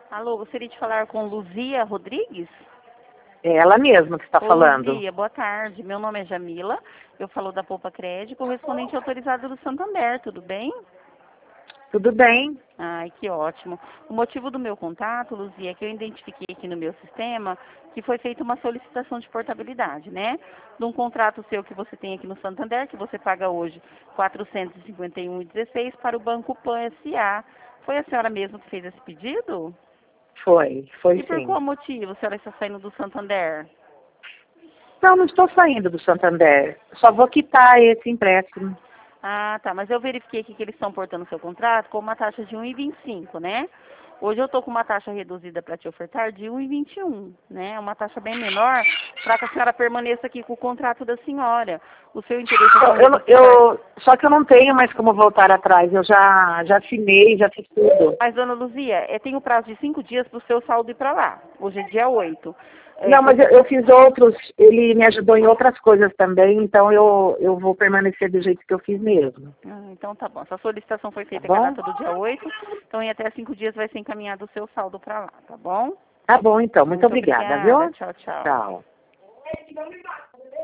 Alô, gostaria de falar com Luzia Rodrigues? É ela mesma que está Ô, falando. Luzia, boa tarde. Meu nome é Jamila. Eu falo da Poupa Crédito, correspondente autorizado do Santander, tudo bem? Tudo bem? Ai, que ótimo. O motivo do meu contato, Luzia, é que eu identifiquei aqui no meu sistema que foi feita uma solicitação de portabilidade, né? De um contrato seu que você tem aqui no Santander, que você paga hoje R$ 451,16 para o Banco Pan S.A. Foi a senhora mesmo que fez esse pedido? Foi E por sim. qual motivo a senhora está saindo do Santander? Não estou saindo do Santander. Só vou quitar esse empréstimo. Ah, tá. Mas eu verifiquei aqui que eles estão portando seu contrato com uma taxa de 1,25, né? Hoje eu estou com uma taxa reduzida para te ofertar de 1,21, né? Uma taxa bem menor para que a senhora permaneça aqui com o contrato da senhora. O seu interesse é Só que eu não tenho mais como voltar atrás. Eu já assinei, já fiz tudo. Mas, dona Luzia, tem o prazo de 5 dias para o seu saldo ir para lá. Hoje é dia 8. Não, mas eu fiz outros. Ele me ajudou em outras coisas também, então eu vou permanecer do jeito que eu fiz mesmo. Então tá bom. Essa solicitação foi feita Tá com a bom? data do dia 8, então em até 5 dias vai ser encaminhado o seu saldo para lá, tá bom? Tá bom, então. Muito obrigada, viu? Tchau, tchau. Tchau.